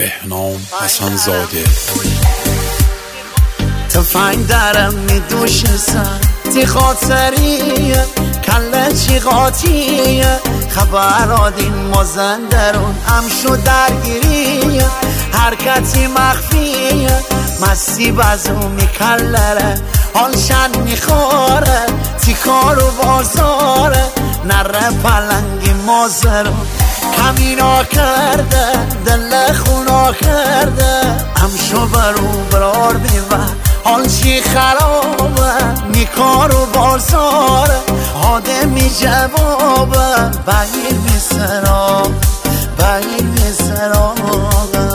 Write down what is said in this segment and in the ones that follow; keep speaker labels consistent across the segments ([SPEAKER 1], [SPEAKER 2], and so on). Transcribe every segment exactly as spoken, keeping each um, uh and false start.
[SPEAKER 1] بهنام حسن زاده.
[SPEAKER 2] تفنگ درم میدوش سر تی خاطریه کله چی قاطیه خبر آدین مازندرون هم شو درگیریه حرکتی مخفیه مستی بزو میکلره حالشن میخوره تی کار و بازاره نره پلنگی مازرون کمینا کرده دل خونا کرده هم شو برو برار بیور حال چی خرابه میکار و بازاره آدمی جوابه بگیر می سراب بگیر می سرابه.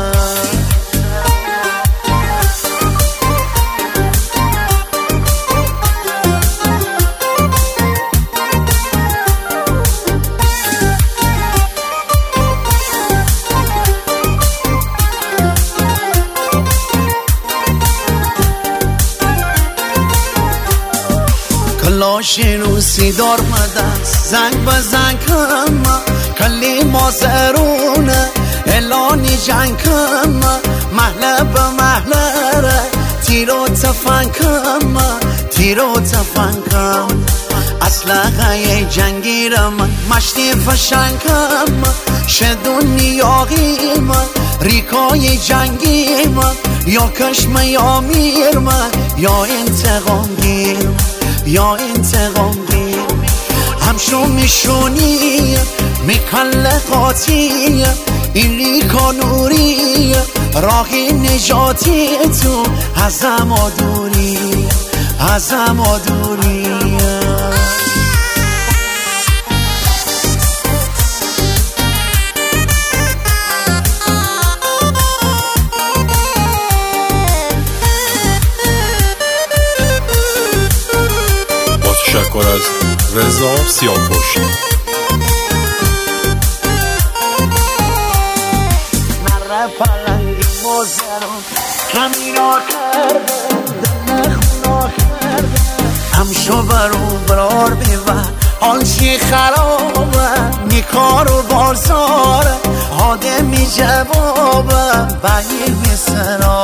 [SPEAKER 2] کلاشین و سیدار مدست زنگ به زنگ کم کلی مازرونه اعلانی جنگ کم محله به محله ره تیرو تفنگ کم تیرو تفنگ کم اسلحه جنگی را من مشتی فشنگ کم شدون نیاغی من ریکای جنگی من یا کشم یا میر من یا انتقام گیر یا انتقام گیر همشو میشونی میکله قاطی این ریکا نوری راهی نجاتی تو ازم آدوری ازم آدوری.
[SPEAKER 1] تشکر از رضا سیاه‌پشت.
[SPEAKER 2] نره پلنگی مازرون کمینا کرده دل خونا کرده هم شو برو برار بیور حال چی خرابه میکار و بازاره آدمی جوابه بگیر می سرابه